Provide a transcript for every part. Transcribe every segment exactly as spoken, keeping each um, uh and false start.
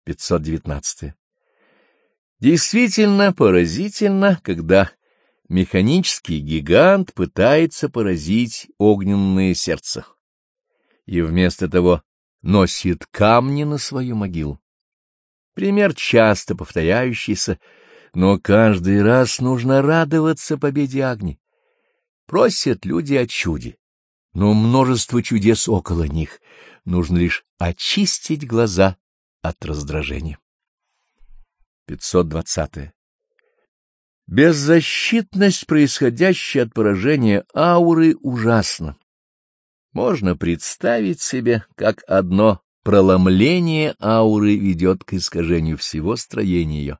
пятьсот девятнадцатое. Действительно поразительно, когда механический гигант пытается поразить огненное сердце и вместо того носит камни на свою могилу. Пример часто повторяющийся, но каждый раз нужно радоваться победе Агни. Просят люди о чуде, но множество чудес около них. Нужно лишь очистить глаза от раздражения. пятьсот двадцатое. Беззащитность, происходящая от поражения ауры, ужасна. Можно представить себе, как одно преломление ауры ведет к искажению всего строения ее.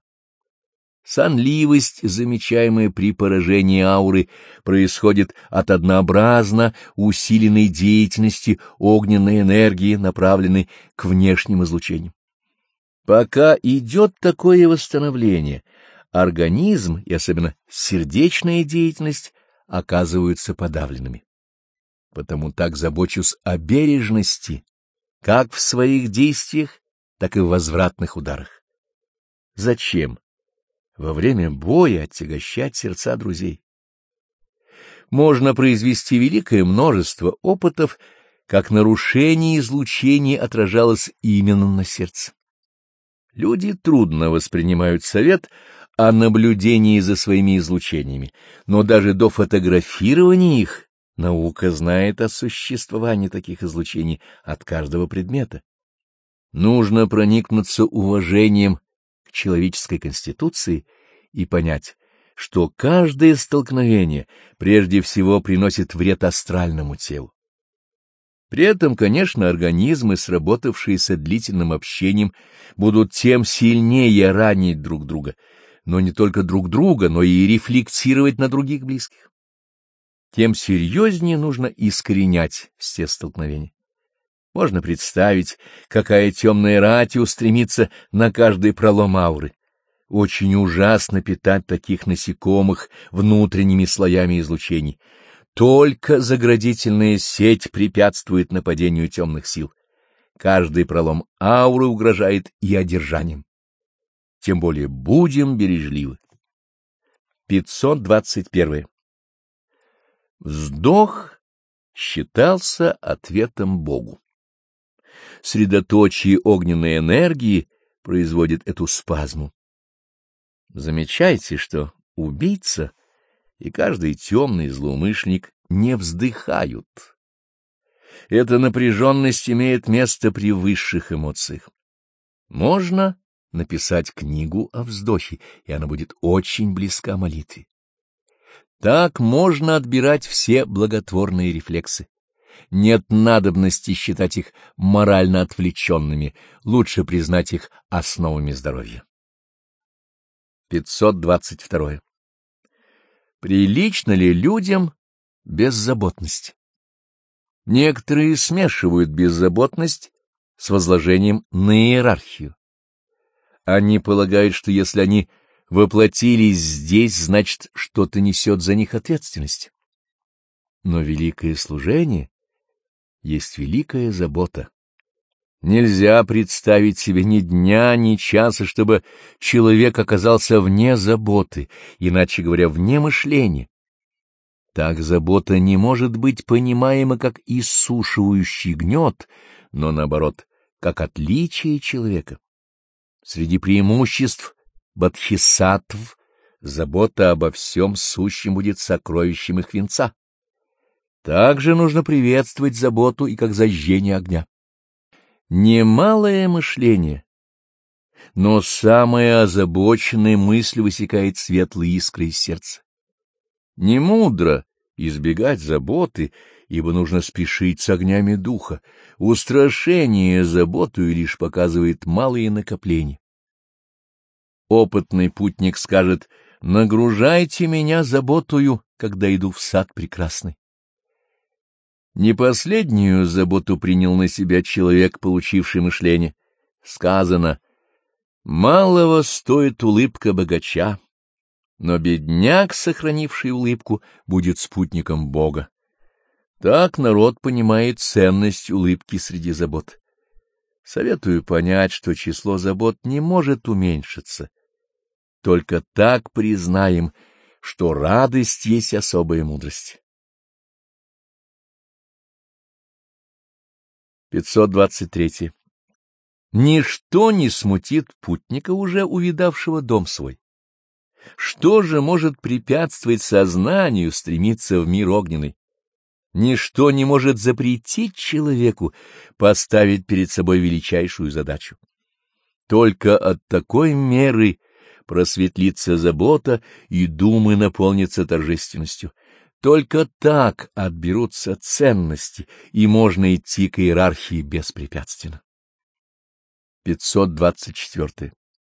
Сонливость, замечаемая при поражении ауры, происходит от однообразно усиленной деятельности огненной энергии, направленной к внешним излучениям. Пока идет такое восстановление, организм и особенно сердечная деятельность оказываются подавленными. Потому так забочусь о бережности, как в своих действиях, так и в возвратных ударах. Зачем во время боя отягощать сердца друзей? Можно произвести великое множество опытов, как нарушение излучения отражалось именно на сердце. Люди трудно воспринимают совет о наблюдении за своими излучениями, но даже до фотографирования их наука знает о существовании таких излучений от каждого предмета. Нужно проникнуться уважением к человеческой конституции и понять, что каждое столкновение прежде всего приносит вред астральному телу. При этом, конечно, организмы, сработавшиеся длительным общением, будут тем сильнее ранить друг друга, но не только друг друга, но и рефлексировать на других близких. Тем серьезнее нужно искоренять все столкновения. Можно представить, какая темная рать устремится на каждый пролом ауры. Очень ужасно питать таких насекомых внутренними слоями излучений. Только заградительная сеть препятствует нападению темных сил. Каждый пролом ауры угрожает и одержанием. Тем более будем бережливы. пятьсот двадцать первое. Вздох считался ответом Богу. Средоточие огненной энергии производит эту спазму. Замечайте, что убийца и каждый темный злоумышленник не вздыхают. Эта напряженность имеет место при высших эмоциях. Можно написать книгу о вздохе, и она будет очень близка молитве. Так можно отбирать все благотворные рефлексы. Нет надобности считать их морально отвлеченными, лучше признать их основами здоровья. пятьсот двадцать второе. Прилично ли людям беззаботность? Некоторые смешивают беззаботность с возложением на иерархию. Они полагают, что если они воплотились здесь, значит, что-то несет за них ответственность. Но великое служение есть великая забота. Нельзя представить себе ни дня, ни часа, чтобы человек оказался вне заботы, иначе говоря, вне мышления. Так забота не может быть понимаема как иссушивающий гнет, но, наоборот, как отличие человека. Среди преимуществ бодхисаттв забота обо всем сущем будет сокровищем их венца. Также нужно приветствовать заботу и как зажжение огня. Немалое мышление, но самая озабоченная мысль высекает светлые искры из сердца. Не мудро избегать заботы, ибо нужно спешить с огнями духа. Устрашение заботою лишь показывает малые накопления. Опытный путник скажет: «Нагружайте меня заботою, когда иду в сад прекрасный». Не последнюю заботу принял на себя человек, получивший мышление. Сказано: «Малого стоит улыбка богача, но бедняк, сохранивший улыбку, будет спутником Бога». Так народ понимает ценность улыбки среди забот. Советую понять, что число забот не может уменьшиться. Только так признаем, что радость есть особая мудрость. пятьсот двадцать три. Ничто не смутит путника, уже увидавшего дом свой. Что же может препятствовать сознанию стремиться в мир огненный? Ничто не может запретить человеку поставить перед собой величайшую задачу. Только от такой меры просветлится забота, и думы наполнятся торжественностью. Только так отберутся ценности, и можно идти к иерархии беспрепятственно. пятьсот двадцать четыре.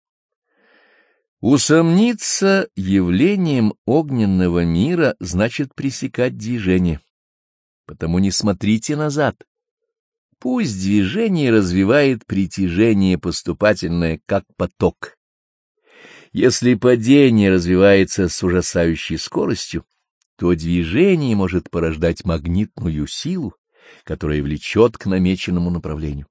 Усомниться явлением огненного мира значит пресекать движение. Потому не смотрите назад. Пусть движение развивает притяжение поступательное, как поток. Если падение развивается с ужасающей скоростью, то движение может порождать магнитную силу, которая влечет к намеченному направлению.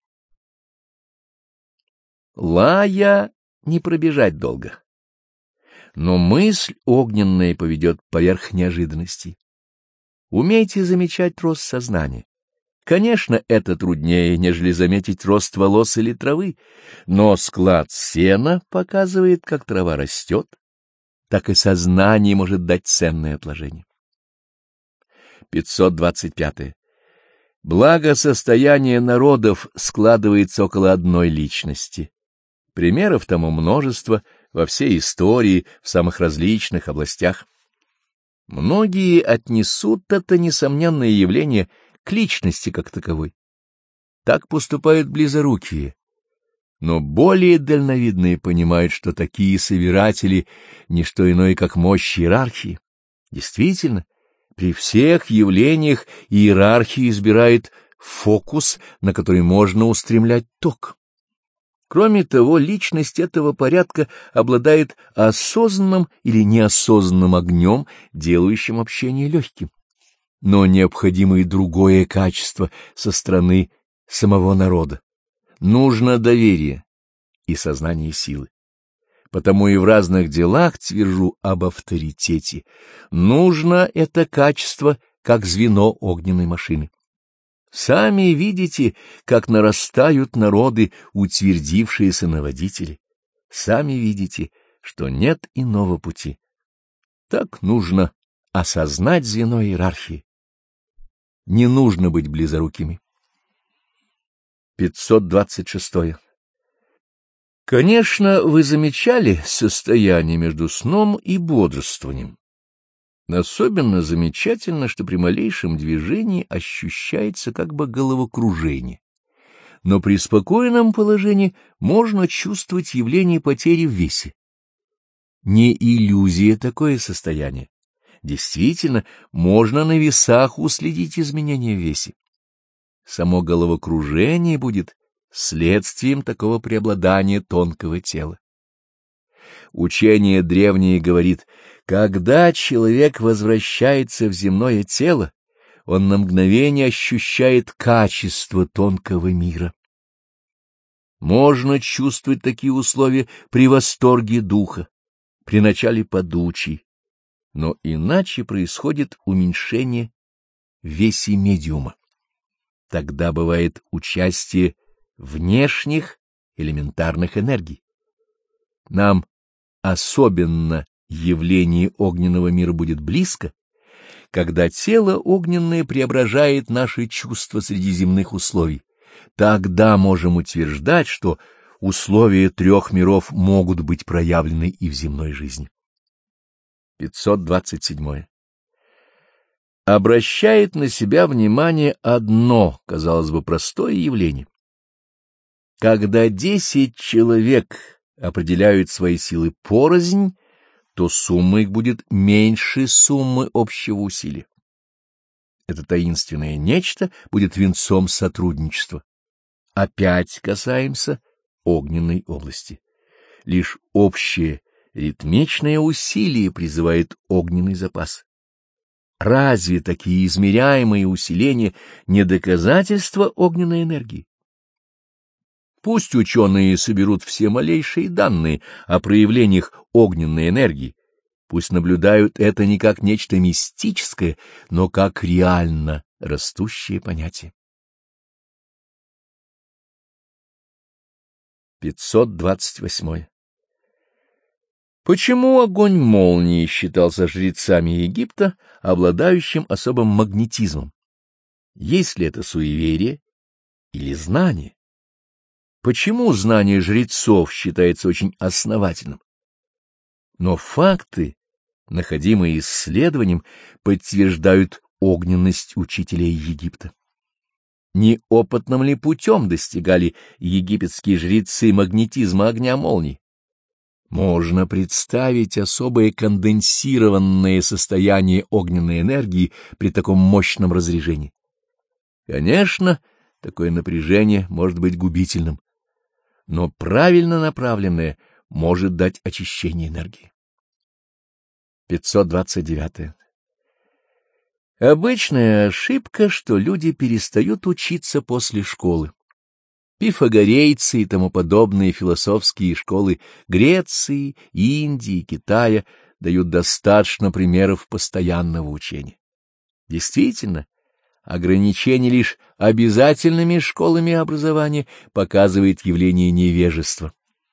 Лая не пробежать долго, но мысль огненная поведет поверх неожиданностей. Умейте замечать рост сознания. Конечно, это труднее, нежели заметить рост волос или травы, но склад сена показывает, как трава растет, так и сознание может дать ценное отложение. пятьсот двадцать пять. Благосостояние народов складывается около одной личности. Примеров тому множество во всей истории, в самых различных областях. Многие отнесут это несомненное явление к личности как таковой. Так поступают близорукие. Но более дальновидные понимают, что такие собиратели — не что иное, как мощь иерархии. Действительно, при всех явлениях иерархия избирает фокус, на который можно устремлять ток. Кроме того, личность этого порядка обладает осознанным или неосознанным огнем, делающим общение легким. Но необходимо и другое качество со стороны самого народа. Нужно доверие и сознание силы. Потому и в разных делах твержу об авторитете. Нужно это качество, как звено огненной машины. Сами видите, как нарастают народы, утвердившиеся на водителе. Сами видите, что нет иного пути. Так нужно осознать звено иерархии. Не нужно быть близорукими. пятьсот двадцать шесть. Конечно, вы замечали состояние между сном и бодрствованием. Особенно замечательно, что при малейшем движении ощущается как бы головокружение. Но при спокойном положении можно чувствовать явление потери в весе. Не иллюзия такое состояние. Действительно, можно на весах уследить изменения в весе. Само головокружение будет следствием такого преобладания тонкого тела. Учение древнее говорит, когда человек возвращается в земное тело, он на мгновение ощущает качество тонкого мира. Можно чувствовать такие условия при восторге духа, при начале подучий, но иначе происходит уменьшение в весе медиума. Тогда бывает участие внешних элементарных энергий. Нам особенно явление огненного мира будет близко, когда тело огненное преображает наши чувства среди земных условий. Тогда можем утверждать, что условия трех миров могут быть проявлены и в земной жизни. пятьсот двадцать семь. Обращает на себя внимание одно, казалось бы, простое явление. Когда десять человек определяют свои силы порознь, то сумма их будет меньше суммы общего усилия. Это таинственное нечто будет венцом сотрудничества. Опять касаемся огненной области. Лишь общее ритмичное усилие призывает огненный запас. Разве такие измеряемые усиления не доказательства огненной энергии? Пусть ученые соберут все малейшие данные о проявлениях огненной энергии, пусть наблюдают это не как нечто мистическое, но как реально растущее понятие. пятьсот двадцать восьмой. Почему огонь молнии считался жрецами Египта обладающим особым магнетизмом? Есть ли это суеверие или знание? Почему знание жрецов считается очень основательным? Но факты, находимые исследованием, подтверждают огненность учителей Египта. Неопытным ли путем достигали египетские жрецы магнетизма огня молний? Можно представить особое конденсированное состояние огненной энергии при таком мощном разряжении. Конечно, такое напряжение может быть губительным, но правильно направленное может дать очищение энергии. пятьсот двадцать девятое. Обычная ошибка, что люди перестают учиться после школы. Пифагорейцы и тому подобные философские школы Греции, Индии, Китая дают достаточно примеров постоянного учения. Действительно, ограничение лишь обязательными школами образования показывает явление невежества.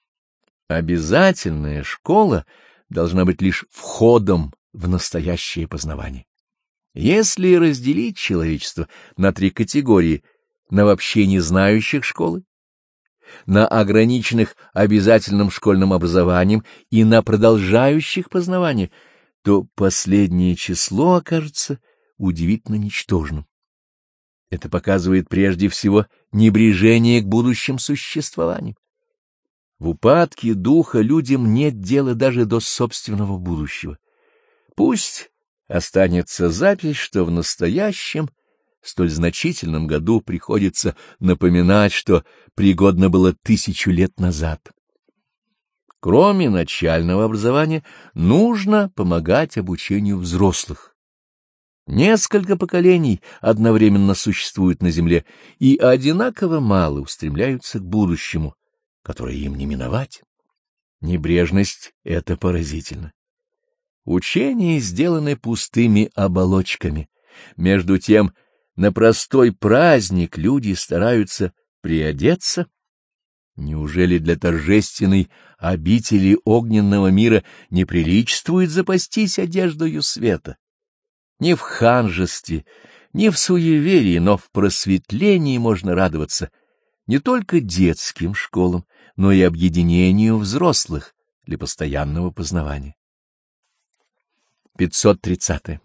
Обязательная школа должна быть лишь входом в настоящее познавание. Если разделить человечество на три категории: на вообще не знающих школы, на ограниченных обязательным школьным образованием и на продолжающих познавание, то последнее число окажется удивительно ничтожным. Это показывает прежде всего небрежение к будущим существованиям. В упадке духа людям нет дела даже до собственного будущего. Пусть останется запись, что в настоящем, столь значительном году приходится напоминать, что пригодно было тысячу лет назад. Кроме начального образования, нужно помогать обучению взрослых. Несколько поколений одновременно существуют на земле и одинаково мало устремляются к будущему, которое им не миновать. Небрежность — это поразительно. Учения сделаны пустыми оболочками. Между тем, на простой праздник люди стараются приодеться. Неужели для торжественной обители огненного мира не приличествует запастись одеждою света? Не в ханжестве, не в суеверии, но в просветлении можно радоваться не только детским школам, но и объединению взрослых для постоянного познавания. пятьсот тридцатое.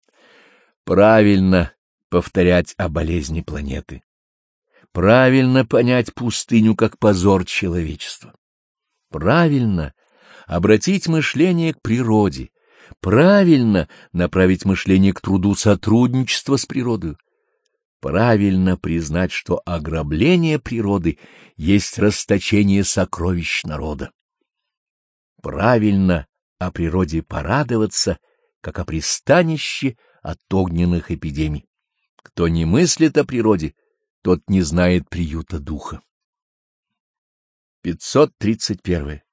Правильно повторять о болезни планеты. Правильно понять пустыню как позор человечества. Правильно обратить мышление к природе. Правильно направить мышление к труду сотрудничества с природой. Правильно признать, что ограбление природы есть расточение сокровищ народа. Правильно о природе порадоваться, как о пристанище от огненных эпидемий. Кто не мыслит о природе, тот не знает приюта духа. пятьсот тридцать первое.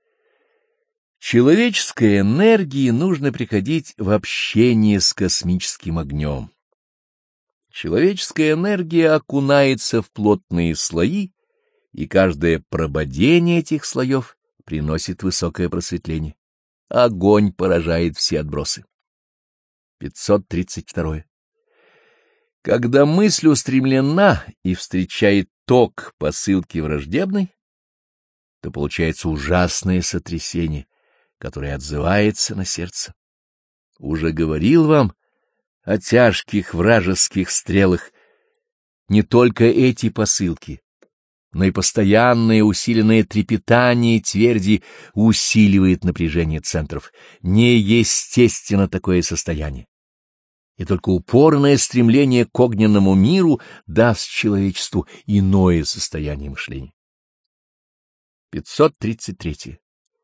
Человеческой энергии нужно приходить в общение с космическим огнем. Человеческая энергия окунается в плотные слои, и каждое прободение этих слоев приносит высокое просветление. Огонь поражает все отбросы. пятьсот тридцать второе. Когда мысль устремлена и встречает ток посылки враждебной, то получается ужасное сотрясение, которое отзывается на сердце. Уже говорил вам о тяжких вражеских стрелах. Не только эти посылки, но и постоянное усиленное трепетание тверди усиливает напряжение центров. Неестественно такое состояние. И только упорное стремление к огненному миру даст человечеству иное состояние мышления. пятьсот тридцать третье.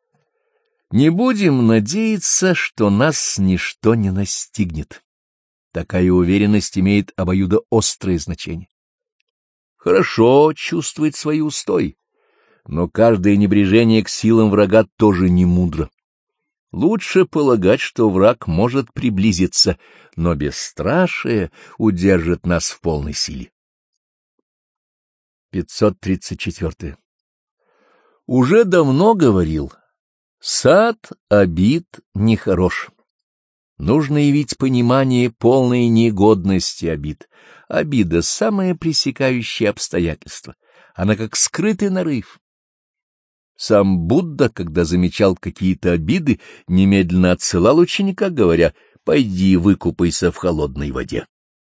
Не будем надеяться, что нас ничто не настигнет. Такая уверенность имеет обоюдоострое значение. Хорошо чувствовать свои устои, но каждое небрежение к силам врага тоже не мудро. Лучше полагать, что враг может приблизиться, но бесстрашие удержит нас в полной силе. пятьсот тридцать четыре. Уже давно говорил, сад обид нехорош. Нужно явить понимание полной негодности обид. Обида — самое пресекающее обстоятельство. Она как скрытый нарыв. Сам Будда, когда замечал какие-то обиды, немедленно отсылал ученика, говоря: «Пойди выкупайся в холодной воде».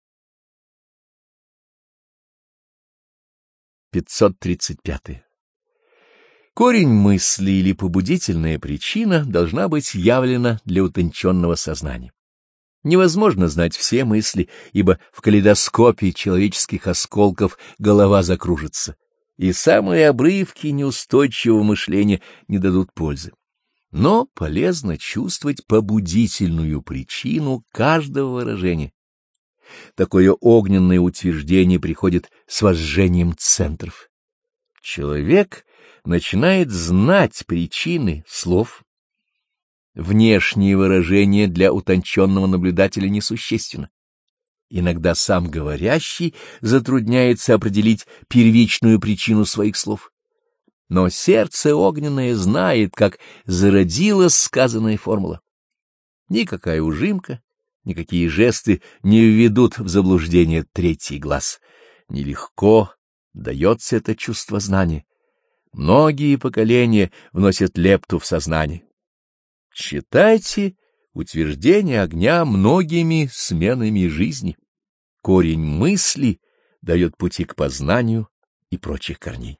пятьсот тридцать пять. Корень мысли или побудительная причина должна быть явлена для утонченного сознания. Невозможно знать все мысли, ибо в калейдоскопе человеческих осколков голова закружится, и самые обрывки неустойчивого мышления не дадут пользы. Но полезно чувствовать побудительную причину каждого выражения. Такое огненное утверждение приходит с возжжением центров. Человек начинает знать причины слов. Внешние выражения для утонченного наблюдателя несущественно. Иногда сам говорящий затрудняется определить первичную причину своих слов. Но сердце огненное знает, как зародилась сказанная формула. Никакая ужимка, никакие жесты не введут в заблуждение третий глаз. Нелегко дается это чувство знания. Многие поколения вносят лепту в сознание. Считайте утверждение огня многими сменами жизни. Корень мысли дает пути к познанию и прочих корней.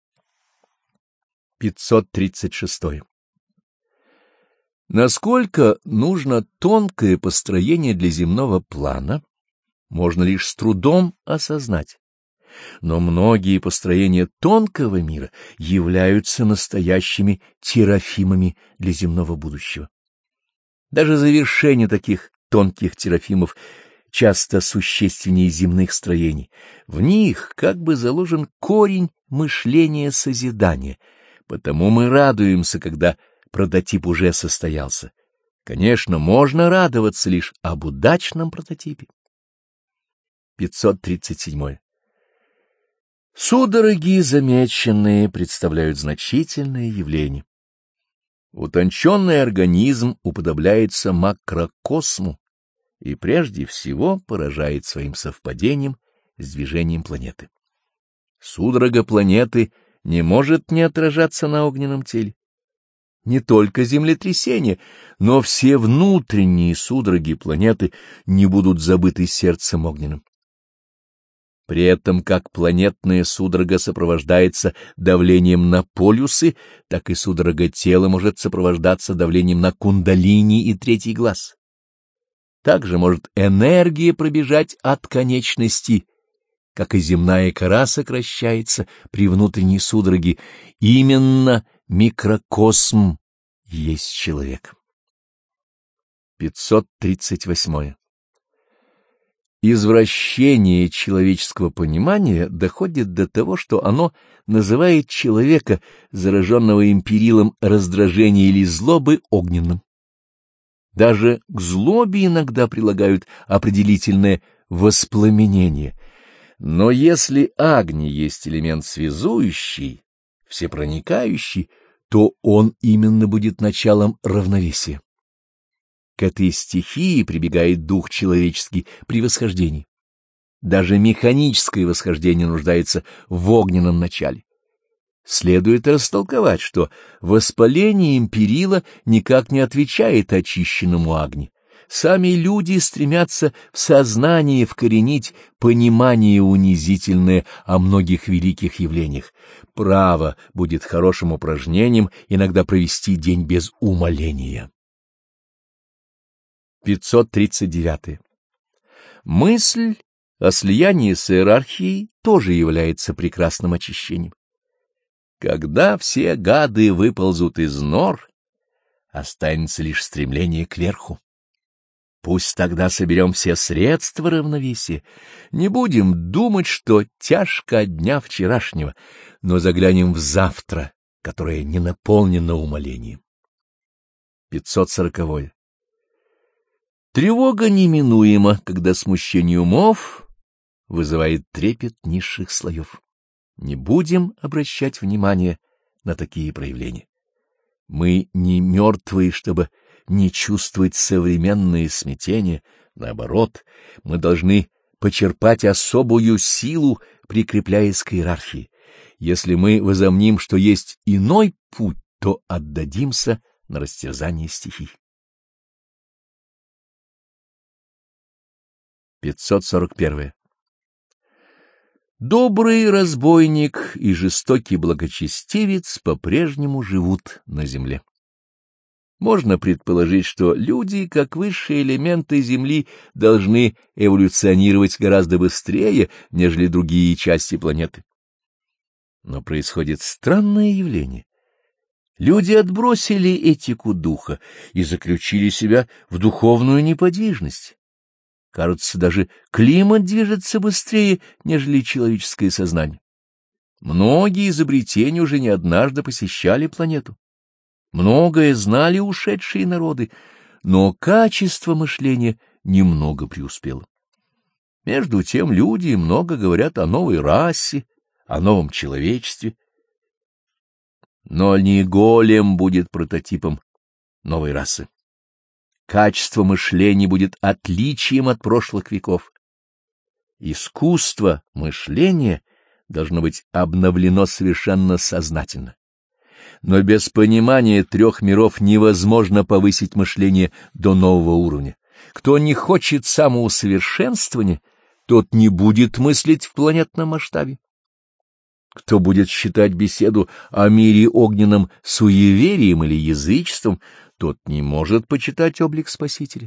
пятьсот тридцать шесть. Насколько нужно тонкое построение для земного плана, можно лишь с трудом осознать. Но многие построения тонкого мира являются настоящими терафимами для земного будущего. Даже завершение таких тонких терафимов часто существеннее земных строений. В них как бы заложен корень мышления созидания, потому мы радуемся, когда прототип уже состоялся. Конечно, можно радоваться лишь об удачном прототипе. пятьсот тридцать семь. Судороги замеченные представляют значительное явление. Утонченный организм уподобляется макрокосму и прежде всего поражает своим совпадением с движением планеты. Судорога планеты не может не отражаться на огненном теле. Не только землетрясения, но все внутренние судороги планеты не будут забыты сердцем огненным. При этом как планетная судорога сопровождается давлением на полюсы, так и судорога тела может сопровождаться давлением на кундалини и третий глаз. Также может энергия пробежать от конечности, как и земная кора сокращается при внутренней судороге. Именно микрокосм есть человек. пятьсот тридцать восьмое. Извращение человеческого понимания доходит до того, что оно называет человека, зараженного империлом раздражения или злобы, огненным. Даже к злобе иногда прилагают определительное воспламенение. Но если агни есть элемент связующий, всепроникающий, то он именно будет началом равновесия. К этой стихии прибегает дух человеческий при восхождении. Даже механическое восхождение нуждается в огненном начале. Следует растолковать, что воспаление империла никак не отвечает очищенному агни. Сами люди стремятся в сознании вкоренить понимание унизительное о многих великих явлениях. Право будет хорошим упражнением иногда провести день без умоления. пятьсот тридцать девять. Мысль о слиянии с иерархией тоже является прекрасным очищением. Когда все гады выползут из нор, останется лишь стремление к верху. Пусть тогда соберем все средства равновесия. Не будем думать, что тяжко от дня вчерашнего, но заглянем в завтра, которое не наполнено умолением. пятьсот сороковое. Тревога неминуема, когда смущение умов вызывает трепет низших слоев. Не будем обращать внимание на такие проявления. Мы не мертвые, чтобы не чувствовать современное смятение. Наоборот, мы должны почерпать особую силу, прикрепляясь к иерархии. Если мы возомним, что есть иной путь, то отдадимся на растерзание стихий. пятьсот сорок первое. Добрый разбойник и жестокий благочестивец по-прежнему живут на земле. Можно предположить, что люди, как высшие элементы Земли, должны эволюционировать гораздо быстрее, нежели другие части планеты. Но происходит странное явление. Люди отбросили этику духа и заключили себя в духовную неподвижность. Кажется, даже климат движется быстрее, нежели человеческое сознание. Многие изобретения уже не однажды посещали планету. Многое знали ушедшие народы, но качество мышления немного преуспело. Между тем люди много говорят о новой расе, о новом человечестве. Но не голем будет прототипом новой расы. Качество мышления будет отличием от прошлых веков. Искусство мышления должно быть обновлено совершенно сознательно. Но без понимания трех миров невозможно повысить мышление до нового уровня. Кто не хочет самоусовершенствования, тот не будет мыслить в планетном масштабе. Кто будет считать беседу о мире огненном суеверием или язычеством, тот не может почитать облик Спасителя.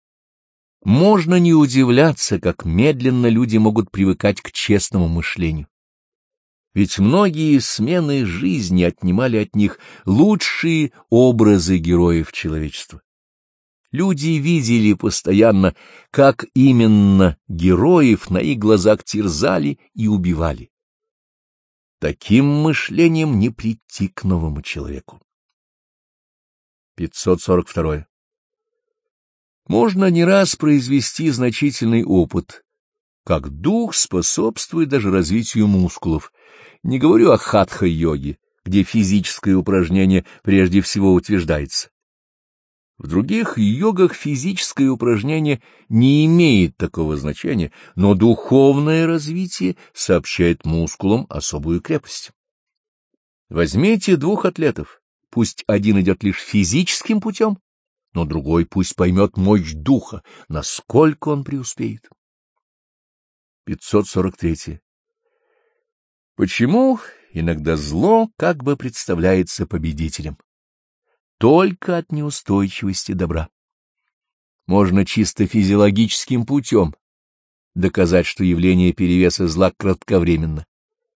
Можно не удивляться, как медленно люди могут привыкать к честному мышлению. Ведь многие смены жизни отнимали от них лучшие образы героев человечества. Люди видели постоянно, как именно героев на их глазах терзали и убивали. Таким мышлением не прийти к новому человеку. пятьсот сорок второе. Можно не раз произвести значительный опыт, как дух способствует даже развитию мускулов. Не говорю о хатха-йоге, где физическое упражнение прежде всего утверждается. В других йогах физическое упражнение не имеет такого значения, но духовное развитие сообщает мускулам особую крепость. Возьмите двух атлетов, пусть один идет лишь физическим путем, но другой пусть поймет мощь духа, насколько он преуспеет. пятьсот сорок третье. Почему иногда зло как бы представляется победителем? Только от неустойчивости добра. Можно чисто физиологическим путем доказать, что явление перевеса зла кратковременно.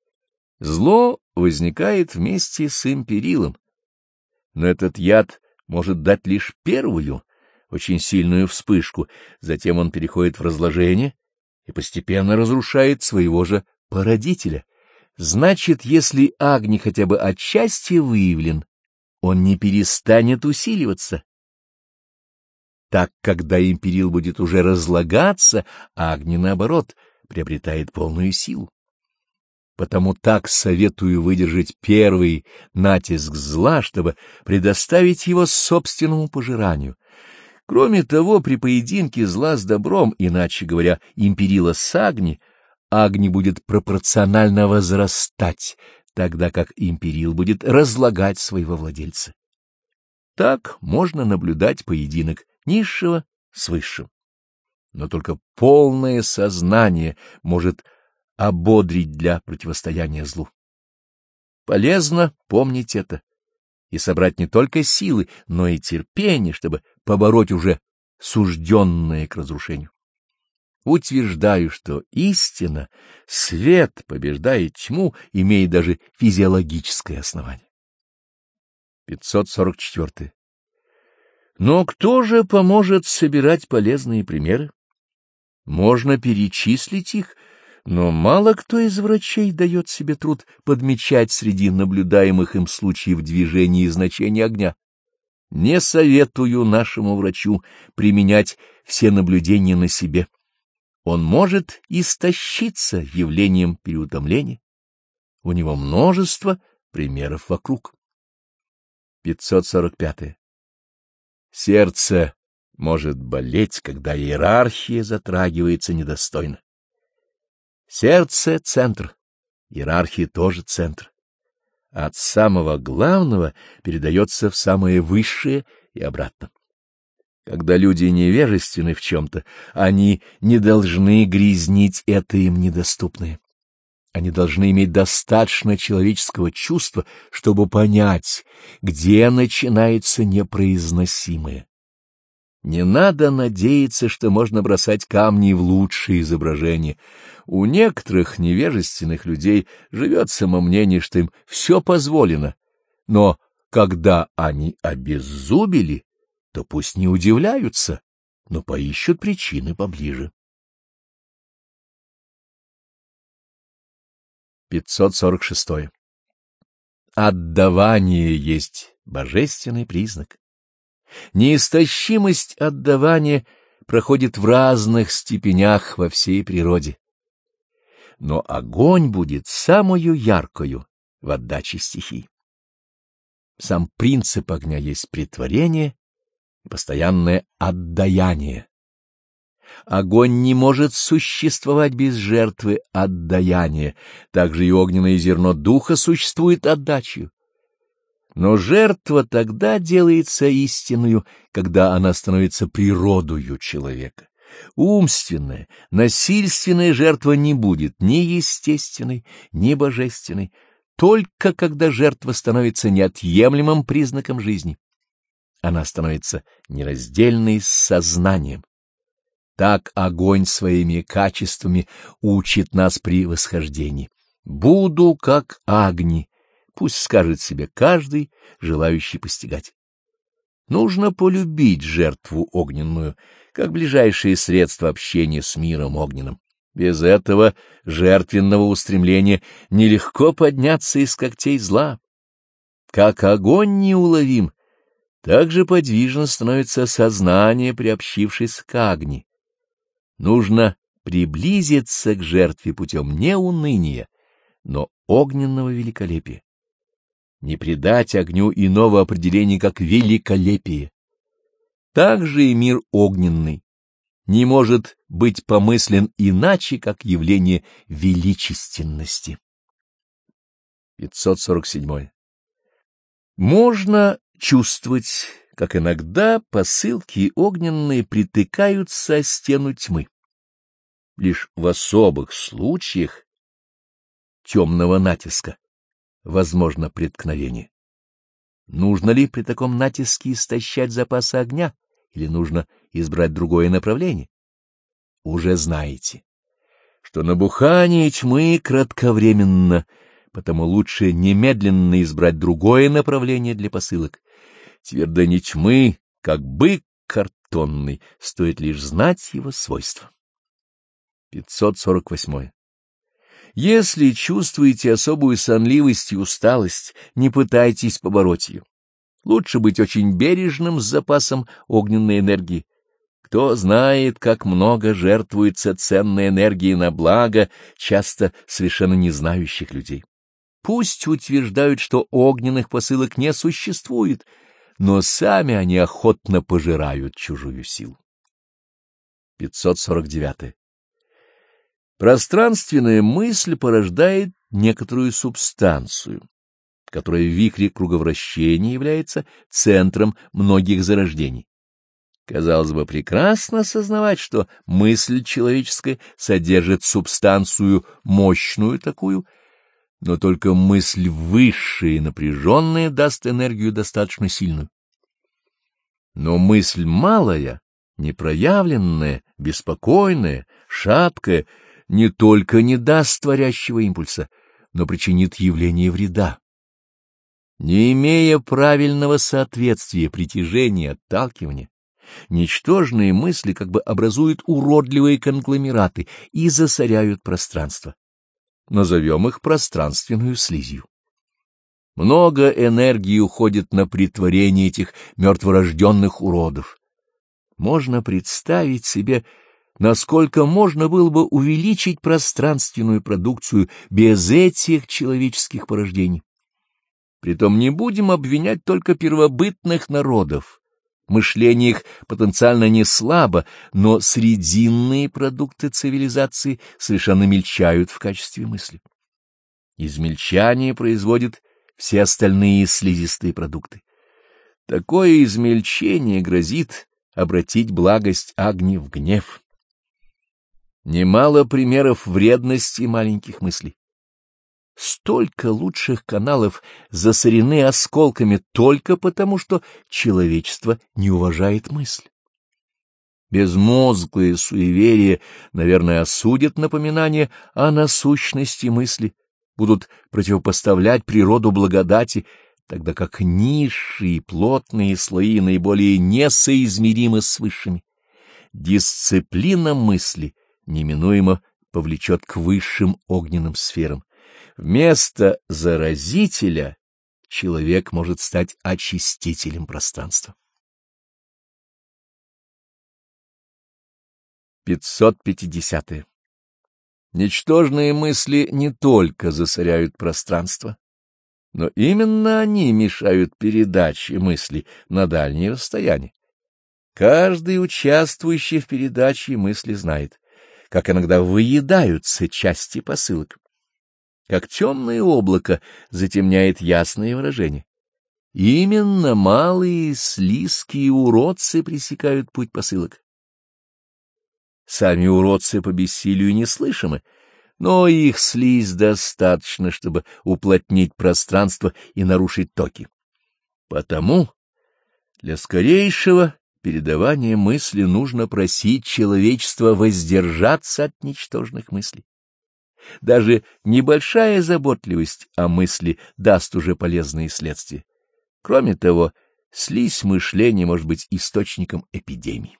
Зло возникает вместе с империлом, но этот яд может дать лишь первую, очень сильную вспышку, затем он переходит в разложение и постепенно разрушает своего же породителя. Значит, если Агни хотя бы отчасти выявлен, он не перестанет усиливаться. Так, когда империл будет уже разлагаться, Агни, наоборот, приобретает полную силу. Потому так советую выдержать первый натиск зла, чтобы предоставить его собственному пожиранию. Кроме того, при поединке зла с добром, иначе говоря, империла с Агни, Агни будет пропорционально возрастать, тогда как империл будет разлагать своего владельца. Так можно наблюдать поединок низшего с высшим. Но только полное сознание может ободрить для противостояния злу. Полезно помнить это и собрать не только силы, но и терпение, чтобы побороть уже сужденное к разрушению. Утверждаю, что истина, свет, побеждает тьму, имеет даже физиологическое основание. пятьсот сорок четыре. Но кто же поможет собирать полезные примеры? Можно перечислить их, но мало кто из врачей дает себе труд подмечать среди наблюдаемых им случаев движения и значения огня. Не советую нашему врачу применять все наблюдения на себе. Он может истощиться явлением переутомления. У него множество примеров вокруг. пятьсот сорок пять. Сердце может болеть, когда иерархия затрагивается недостойно. Сердце — центр, иерархия тоже центр. От самого главного передается в самое высшее и обратно. Когда люди невежественны в чем-то, они не должны грязнить это им недоступное. Они должны иметь достаточно человеческого чувства, чтобы понять, где начинается непроизносимое. Не надо надеяться, что можно бросать камни в лучшие изображения. У некоторых невежественных людей живет самомнение, что им все позволено. Но когда они обеззубили, то пусть не удивляются, но поищут причины поближе. пятьсот сорок шесть. Отдавание есть божественный признак. Неистощимость отдавания проходит в разных степенях во всей природе. Но огонь будет самую яркою в отдаче стихий. Сам принцип огня есть претворение и постоянное отдаяние. Огонь не может существовать без жертвы отдаяния, также и огненное зерно духа существует отдачей. Но жертва тогда делается истинную, когда она становится природою человека. Умственная, насильственная жертва не будет ни естественной, ни божественной, только когда жертва становится неотъемлемым признаком жизни. Она становится нераздельной с сознанием. Так огонь своими качествами учит нас при восхождении. «Буду как Агни», пусть скажет себе каждый, желающий постигать. Нужно полюбить жертву огненную, как ближайшее средство общения с миром огненным. Без этого жертвенного устремления нелегко подняться из когтей зла. Как огонь неуловим, так же подвижно становится сознание, приобщившись к Агни. Нужно приблизиться к жертве путем не уныния, но огненного великолепия. Не придать огню иного определения, как великолепие. Также и мир огненный не может быть помыслен иначе, как явление величественности. пятьсот сорок семь. Можно чувствовать, как иногда посылки огненные притыкаются о стену тьмы. Лишь в особых случаях темного натиска возможно преткновение. Нужно ли при таком натиске истощать запасы огня, или нужно избрать другое направление? Уже знаете, что набухание тьмы кратковременно, потому лучше немедленно избрать другое направление для посылок. Твердыня тьмы, как бык картонный, стоит лишь знать его свойства. пятьсот сорок восемь. Если чувствуете особую сонливость и усталость, не пытайтесь побороть ее. Лучше быть очень бережным с запасом огненной энергии. Кто знает, как много жертвуется ценной энергии на благо часто совершенно не знающих людей. Пусть утверждают, что огненных посылок не существует, но сами они охотно пожирают чужую силу. пятьсот сорок девять. Пространственная мысль порождает некоторую субстанцию, которая в вихре круговращения является центром многих зарождений. Казалось бы, прекрасно осознавать, что мысль человеческая содержит субстанцию мощную такую, но только мысль высшая и напряженная даст энергию достаточно сильную. Но мысль малая, непроявленная, беспокойная, шаткая, не только не даст творящего импульса, но причинит явление вреда. Не имея правильного соответствия притяжения и отталкивания, ничтожные мысли как бы образуют уродливые конгломераты и засоряют пространство. Назовем их пространственную слизью. Много энергии уходит на претворение этих мертворожденных уродов. Можно представить себе, насколько можно было бы увеличить пространственную продукцию без этих человеческих порождений. Притом не будем обвинять только первобытных народов. Мышление их потенциально не слабо, но срединные продукты цивилизации совершенно мельчают в качестве мысли. Измельчание производит все остальные слизистые продукты. Такое измельчение грозит обратить благость Агни в гнев. Немало примеров вредности маленьких мыслей. Столько лучших каналов засорены осколками только потому, что человечество не уважает мысль. Безмозглые суеверия, наверное, осудят напоминание о насущности мысли, будут противопоставлять природу благодати, тогда как низшие плотные слои наиболее несоизмеримы с высшими. Дисциплина мысли неминуемо повлечет к высшим огненным сферам. Вместо заразителя человек может стать очистителем пространства. пятьсот пятидесятое. Ничтожные мысли не только засоряют пространство, но именно они мешают передаче мысли на дальние расстояния. Каждый участвующий в передаче мысли знает, как иногда выедаются части посылок, как темное облако затемняет ясные выражения. Именно малые слизкие уродцы пресекают путь посылок. Сами уродцы по бессилию неслышимы, но их слизь достаточно, чтобы уплотнить пространство и нарушить токи. Потому для скорейшего передавания мысли нужно просить человечество воздержаться от ничтожных мыслей. Даже небольшая заботливость о мысли даст уже полезные следствия. Кроме того, слизь мышления может быть источником эпидемий.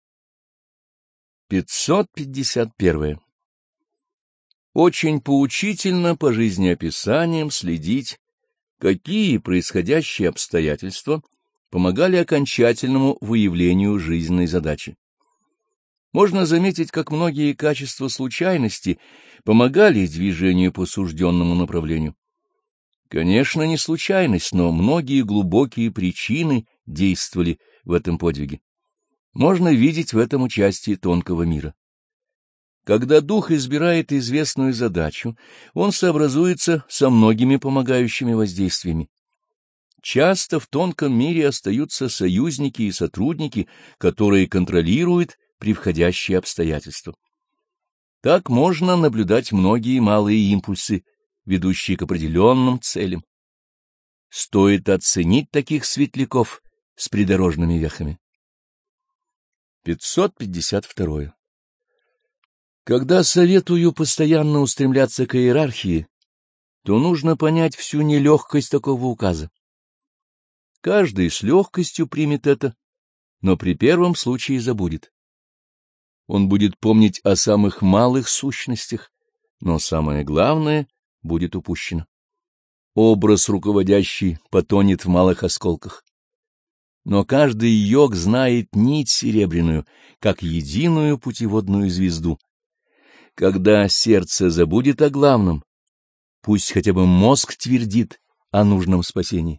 пятьсот пятьдесят первое. Очень поучительно по жизнеописаниям следить, какие происходящие обстоятельства помогали окончательному выявлению жизненной задачи. Можно заметить, как многие качества случайности помогали движению по сужденному направлению. Конечно, не случайность, но многие глубокие причины действовали в этом подвиге. Можно видеть в этом участие тонкого мира. Когда дух избирает известную задачу, он сообразуется со многими помогающими воздействиями. Часто в тонком мире остаются союзники и сотрудники, которые контролируют превходящие обстоятельства. Так можно наблюдать многие малые импульсы, ведущие к определенным целям. Стоит оценить таких светляков с придорожными вехами. пятьсот пятьдесят второе. Когда советую постоянно устремляться к иерархии, то нужно понять всю нелегкость такого указа. Каждый с легкостью примет это, но при первом случае забудет. Он будет помнить о самых малых сущностях, но самое главное будет упущено. Образ руководящий потонет в малых осколках. Но каждый йог знает нить серебряную, как единую путеводную звезду. Когда сердце забудет о главном, пусть хотя бы мозг твердит о нужном спасении.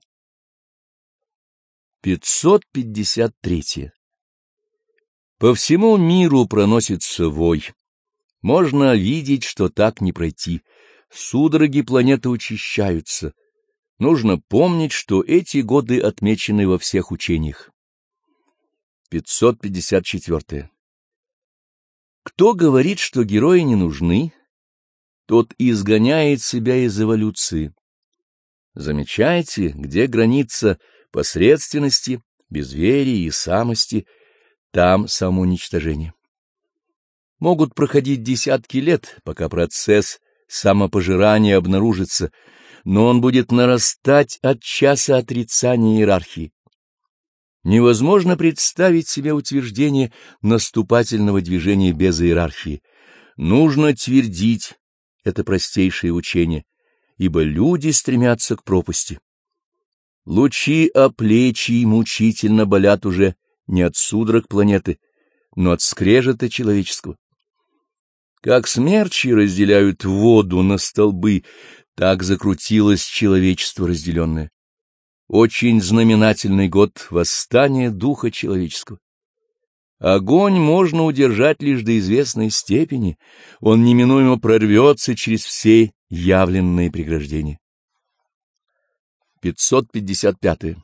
пятьсот пятьдесят третье. По всему миру проносится вой. Можно видеть, что так не пройти. Судороги планеты учащаются. Нужно помнить, что эти годы отмечены во всех учениях. пятьсот пятьдесят четвёртое. Кто говорит, что герои не нужны, тот изгоняет себя из эволюции. Замечайте, где граница посредственности, безверия и самости, там самоуничтожение. Могут проходить десятки лет, пока процесс самопожирание обнаружится, но он будет нарастать от часа отрицания иерархии. Невозможно представить себе утверждение наступательного движения без иерархии. Нужно твердить это простейшее учение, ибо люди стремятся к пропасти. Лучи оплечий мучительно болят уже не от судорог планеты, но от скрежета человеческого. Как смерчи разделяют воду на столбы, так закрутилось человечество разделенное. Очень знаменательный год восстания духа человеческого. Огонь можно удержать лишь до известной степени, он неминуемо прорвется через все явленные преграждения. пятьсот пятьдесят пятое.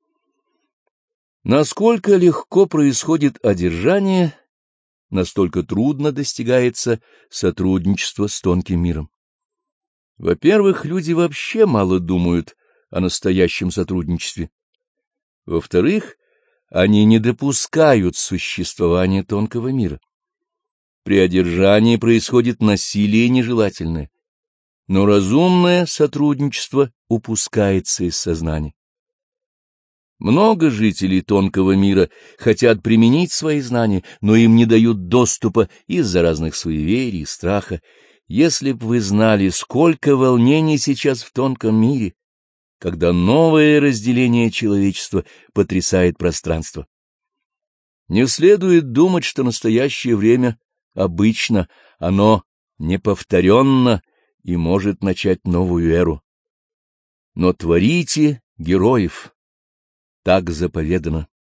Насколько легко происходит одержание, настолько трудно достигается сотрудничество с тонким миром. Во-первых, люди вообще мало думают о настоящем сотрудничестве. Во-вторых, они не допускают существования тонкого мира. При одержании происходит насилие нежелательное, но разумное сотрудничество упускается из сознания. Много жителей тонкого мира хотят применить свои знания, но им не дают доступа из-за разных суеверий и страха. Если б вы знали, сколько волнений сейчас в тонком мире, когда новое разделение человечества потрясает пространство. Не следует думать, что настоящее время обычно, оно неповторенно и может начать новую эру. Но творите героев, так заповедано.